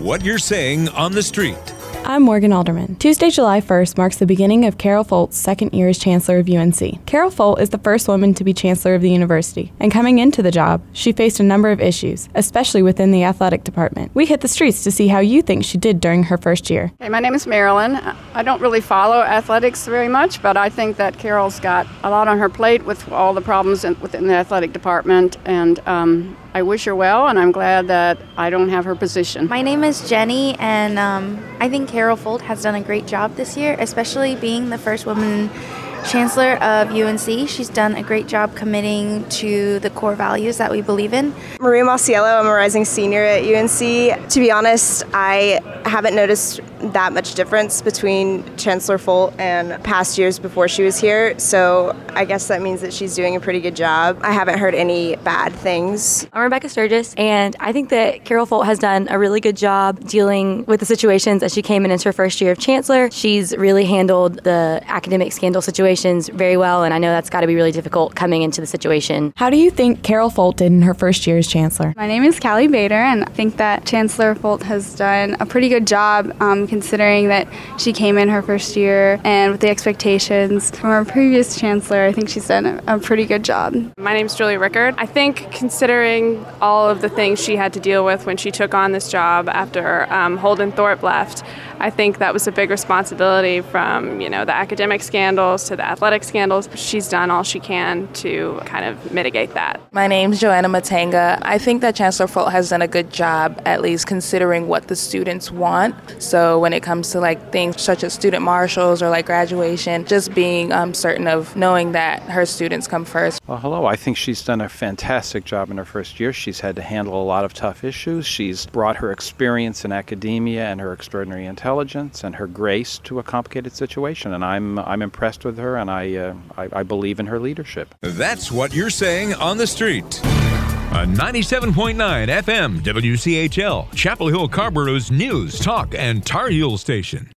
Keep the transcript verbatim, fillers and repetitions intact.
what you're saying on the street. I'm Morgan Alderman. Tuesday, July first marks the beginning of Carol Folt's second year as Chancellor of U N C. Carol Folt is the first woman to be Chancellor of the university, and coming into the job, she faced a number of issues, especially within the athletic department. We hit the streets to see how you think she did during her first year. Hey, my name is Marilyn. I don't really follow athletics very much, but I think that Carol's got a lot on her plate with all the problems in, within the athletic department, and um, I wish her well, and I'm glad that I don't have her position. My name is Jenny, and um, I think Carol Folt has done a great job this year, especially being the first woman Chancellor of U N C. She's done a great job committing to the core values that we believe in. Maria Masiello, I'm a rising senior at U N C. To be honest, I haven't noticed that much difference between Chancellor Folt and past years before she was here, so I guess that means that she's doing a pretty good job. I haven't heard any bad things. I'm Rebecca Sturgis, and I think that Carol Folt has done a really good job dealing with the situations as she came in into her first year of Chancellor. She's really handled the academic scandal situations very well, and I know that's got to be really difficult coming into the situation. How do you think Carol Folt did in her first year as Chancellor? My name is Callie Bader, and I think that Chancellor Folt has done a pretty good job um, considering that she came in her first year and with the expectations from our previous Chancellor. I think she's done a, a pretty good job. My name's Julie Rickard. I think considering all of the things she had to deal with when she took on this job after um, Holden Thorpe left, I think that was a big responsibility from, you know, the academic scandals to the athletic scandals. She's done all she can to kind of mitigate that. My name's Joanna Matanga. I think that Chancellor Folt has done a good job, at least considering what the students want. So when it comes to like things such as student marshals or like graduation, just being um, certain of knowing that her students come first. Well, hello. I think she's done a fantastic job in her first year. She's had to handle a lot of tough issues. She's brought her experience in academia and her extraordinary intelligence and her grace to a complicated situation, and I'm I'm impressed with her, and I, uh, I I believe in her leadership. That's what you're saying on the street. On ninety-seven point nine F M W C H L, Chapel Hill Carborough's news, talk, and Tar Heel station.